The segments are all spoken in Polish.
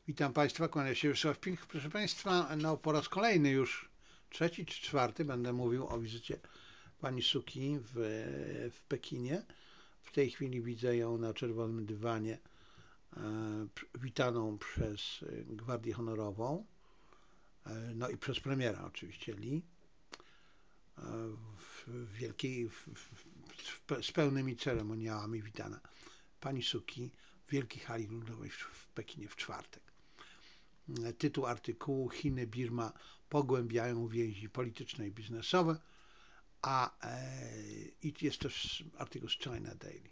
Witam Państwa, kłania się Wiesław Pink. Proszę Państwa, no po raz kolejny już, trzeci czy czwarty, będę mówił o wizycie pani Suki w Pekinie. W tej chwili widzę ją na czerwonym dywanie, witaną przez Gwardię Honorową, no i przez premiera oczywiście Lee, w wielkiej, z pełnymi ceremoniałami witana pani Suki w Wielkiej Hali Ludowej w Pekinie w czwartek. Tytuł artykułu: Chiny-Birma pogłębiają więzi polityczne i biznesowe, i jest też artykuł z China Daily.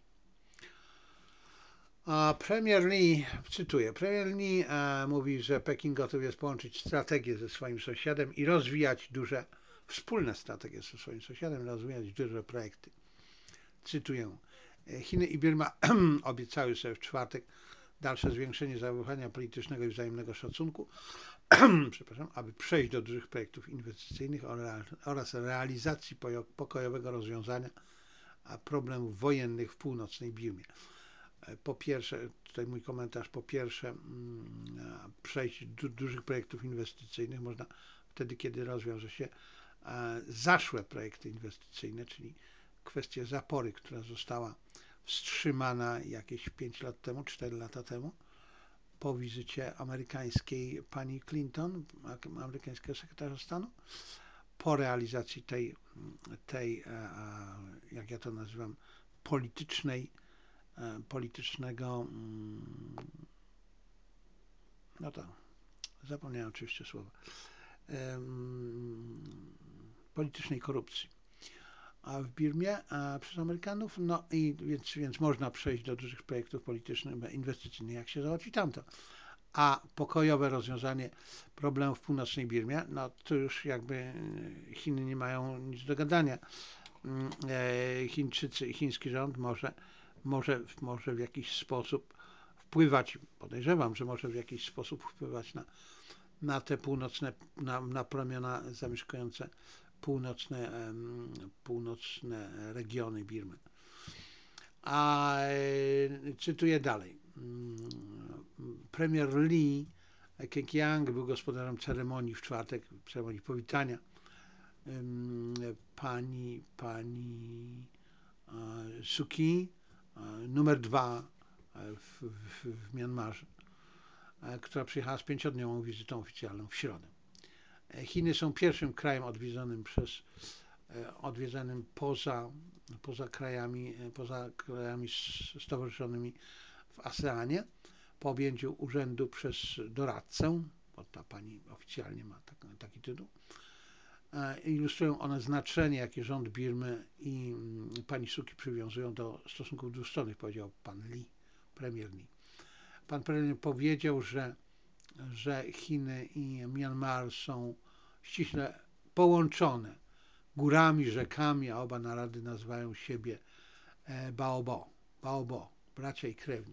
Premier Lee, cytuję, premier Lee mówi, że Pekin gotów jest połączyć strategię ze swoim sąsiadem i rozwijać wspólne strategie ze swoim sąsiadem, rozwijać duże projekty. Cytuję, Chiny i Birma obiecały sobie w czwartek dalsze zwiększenie zaufania politycznego i wzajemnego szacunku, przepraszam, aby przejść do dużych projektów inwestycyjnych oraz realizacji pokojowego rozwiązania problemów wojennych w północnej Birmie. Po pierwsze, tutaj mój komentarz, po pierwsze, przejść do dużych projektów inwestycyjnych można wtedy, kiedy rozwiąże się zaszłe projekty inwestycyjne, czyli kwestia zapory, która została wstrzymana jakieś 5 lat temu, 4 lata temu, po wizycie amerykańskiej pani Clinton, amerykańskiego sekretarza stanu, po realizacji tej, jak ja to nazywam, politycznego, no to zapomniałem oczywiście słowa, politycznej korupcji w Birmie przez Amerykanów, no i więc można przejść do dużych projektów politycznych, inwestycyjnych, jak się załatwi tamto. A pokojowe rozwiązanie problemów w północnej Birmie, no to już jakby Chiny nie mają nic do gadania. Chińczycy i chiński rząd może w jakiś sposób wpływać, podejrzewam, że może w jakiś sposób wpływać na te na plemiona zamieszkujące północne regiony Birmy. Cytuję dalej. Premier Lee Keqiang był gospodarzem ceremonii w czwartek, ceremonii powitania pani Suki, numer 2 w Myanmarze, która przyjechała z 5-dniową wizytą oficjalną w środę. Chiny są pierwszym krajem odwiedzanym poza krajami stowarzyszonymi w ASEANie po objęciu urzędu przez doradcę, bo ta pani oficjalnie ma taki tytuł. Ilustrują one znaczenie, jakie rząd Birmy i pani Suki przywiązują do stosunków dwustronnych, powiedział pan Lee, premier Lee. Pan premier powiedział, że Chiny i Myanmar są ściśle połączone górami, rzekami, a oba narody nazywają siebie Baobo, bracia i krewni.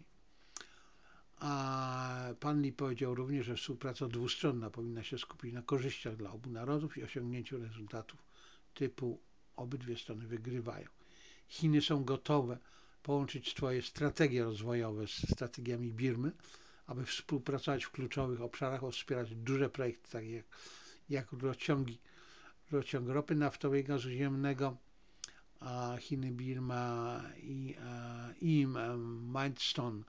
A pan Lee powiedział również, że współpraca dwustronna powinna się skupić na korzyściach dla obu narodów i osiągnięciu rezultatów typu obydwie strony wygrywają. Chiny są gotowe połączyć swoje strategie rozwojowe z strategiami Birmy, aby współpracować w kluczowych obszarach, wspierać duże projekty, takie jak rurociąg ropy naftowej, gazu ziemnego, Chiny, Birma i Mindstone,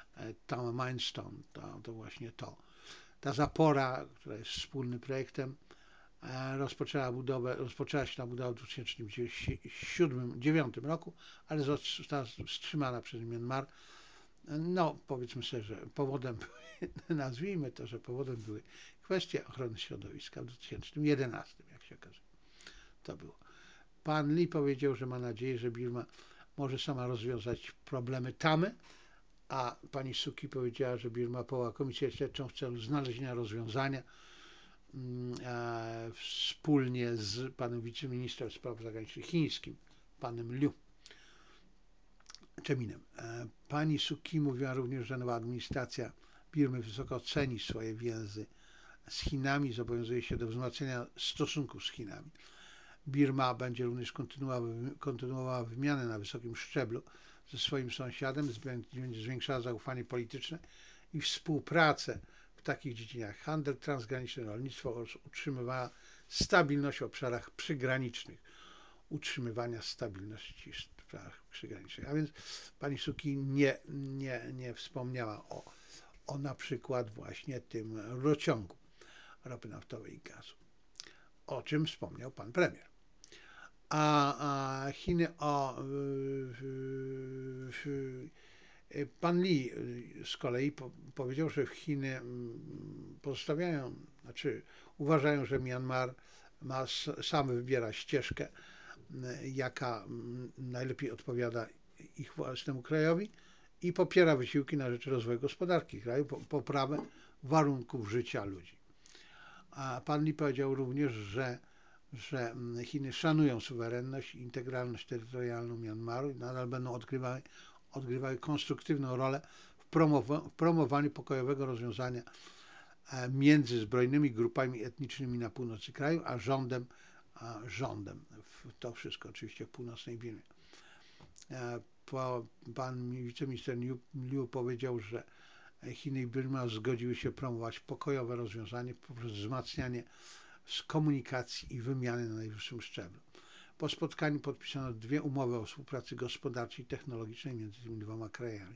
to właśnie to. Ta zapora, która jest wspólnym projektem, rozpoczęła się na budowę w 2009 roku, ale została wstrzymana przez Myanmar. No, powiedzmy sobie, że nazwijmy to, że powodem były kwestie ochrony środowiska w 2011, jak się okazuje. To było. Pan Lee powiedział, że ma nadzieję, że Birma może sama rozwiązać problemy Tamy, a pani Suki powiedziała, że Birma powoła komisję śledczą w celu znalezienia rozwiązania wspólnie z panem wiceministrem spraw zagranicznych chińskim, panem Liu Cheminem. Pani Suki mówiła również, że nowa administracja Birmy wysoko ceni swoje więzy z Chinami i zobowiązuje się do wzmacniania stosunków z Chinami. Birma będzie również kontynuowała wymianę na wysokim szczeblu ze swoim sąsiadem, będzie zwiększała zaufanie polityczne i współpracę w takich dziedzinach jak handel transgraniczny, rolnictwo oraz utrzymywała stabilność w obszarach przygranicznych. Utrzymywania stabilności w sprawach przygranicznych. A więc pani Suki nie wspomniała o na przykład właśnie tym rurociągu ropy naftowej i gazu, o czym wspomniał pan premier. A Chiny pan Li z kolei powiedział, że Chiny pozostawiają, znaczy uważają, że Myanmar sam wybiera ścieżkę, jaka najlepiej odpowiada ich własnemu krajowi i popiera wysiłki na rzecz rozwoju gospodarki kraju, poprawę warunków życia ludzi. A pan Li powiedział również, że Chiny szanują suwerenność i integralność terytorialną Myanmaru i nadal będą odgrywały konstruktywną rolę w promowaniu pokojowego rozwiązania między zbrojnymi grupami etnicznymi na północy kraju, a rządem. To wszystko oczywiście w północnej Birmie. Pan wiceminister Liu powiedział, że Chiny i Birma zgodziły się promować pokojowe rozwiązanie poprzez wzmacnianie komunikacji i wymiany na najwyższym szczeblu. Po spotkaniu podpisano 2 umowy o współpracy gospodarczej i technologicznej między tymi 2 krajami.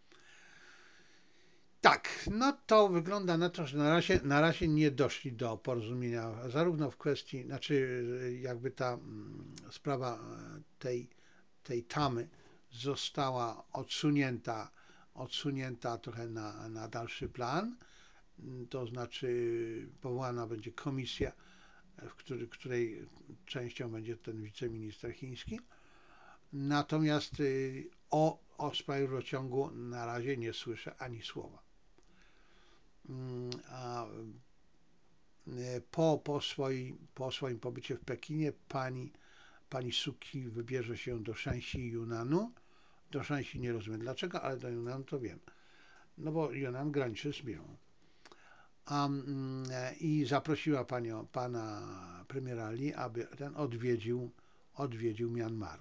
Tak, no to wygląda na to, że na razie nie doszli do porozumienia, zarówno w kwestii, znaczy jakby ta sprawa tej tamy została odsunięta trochę na dalszy plan, to znaczy powołana będzie komisja, której częścią będzie ten wiceminister chiński. Natomiast o sprawie rurociągu na razie nie słyszę ani słowa. A po swoim pobycie w Pekinie pani Suki wybierze się do Shanxi i Yunanu. Do Shanxi nie rozumiem dlaczego, ale do Yunanu to wiem. No bo Yunnan graniczy z Birmą. I zaprosiła pana premiera Li, aby ten odwiedził Myanmar.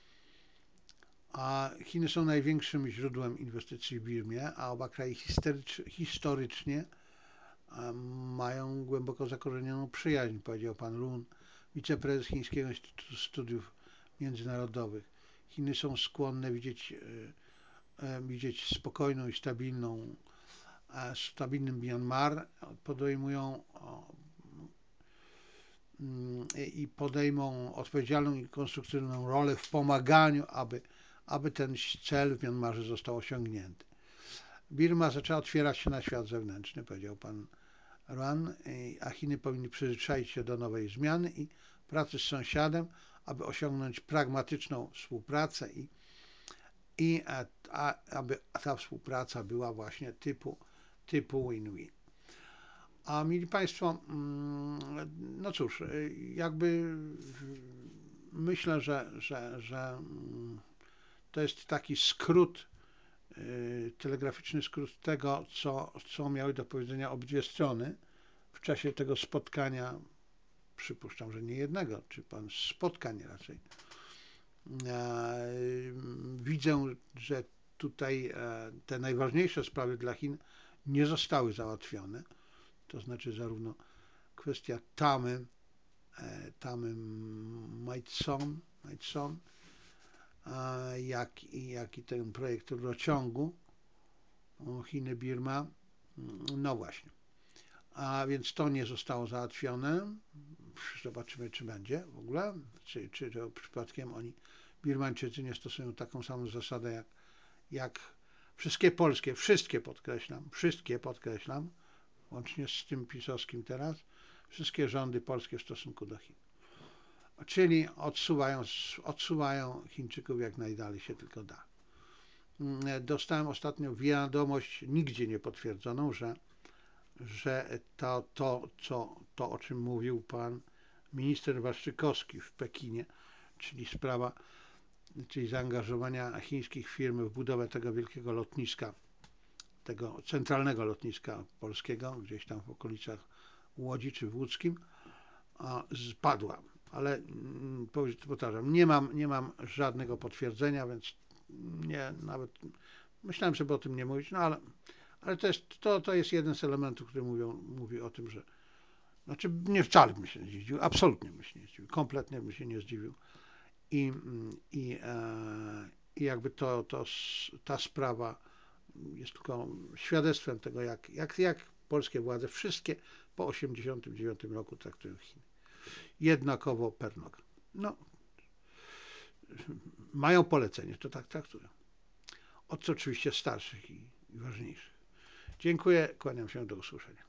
A Chiny są największym źródłem inwestycji w Birmie, a oba kraje historycznie mają głęboko zakorzenioną przyjaźń, powiedział pan Lun, wiceprezes Chińskiego Instytutu Studiów Międzynarodowych. Chiny są skłonne widzieć spokojną i stabilnym Myanmar, podejmą odpowiedzialną i konstruktywną rolę w pomaganiu, aby ten cel w Myanmarze został osiągnięty. Birma zaczęła otwierać się na świat zewnętrzny, powiedział pan Ruan, a Chiny powinny przyzwyczaić się do nowej zmiany i pracy z sąsiadem, aby osiągnąć pragmatyczną współpracę i aby ta współpraca była właśnie typu win-win. A mili Państwo, no cóż, jakby myślę, że to jest taki telegraficzny skrót tego, co miały do powiedzenia obydwie strony w czasie tego spotkania, przypuszczam, że nie jednego, czy pan spotkań raczej. Widzę, że tutaj te najważniejsze sprawy dla Chin nie zostały załatwione, to znaczy zarówno kwestia tamy Maidson, jak i ten projekt rurociągu Chiny-Birma. No właśnie. A więc to nie zostało załatwione. Zobaczymy, czy będzie w ogóle, czy to przypadkiem Birmańczycy nie stosują taką samą zasadę jak wszystkie polskie, wszystkie podkreślam, łącznie z tym pisowskim teraz, wszystkie rządy polskie w stosunku do Chin. Czyli odsuwają Chińczyków jak najdalej się tylko da. Dostałem ostatnio wiadomość, nigdzie nie potwierdzoną, że to, o czym mówił pan minister Waszczykowski w Pekinie, czyli zaangażowania chińskich firm w budowę tego wielkiego lotniska, tego centralnego lotniska polskiego, gdzieś tam w okolicach Łodzi czy w Łódzkim, spadła. Ale powtarzam, nie mam żadnego potwierdzenia, więc nawet myślałem, żeby o tym nie mówić, no Ale to jest jeden z elementów, który mówi o tym, że znaczy nie wcale bym się nie zdziwił, absolutnie bym się nie zdziwił, kompletnie bym się nie zdziwił i, i, i jakby ta sprawa jest tylko świadectwem tego, jak polskie władze wszystkie po 1989 roku traktują Chiny. Jednakowo per noga. No, mają polecenie, to tak traktują. Od co oczywiście starszych i ważniejszych. Dziękuję, kłaniam się, do usłyszenia.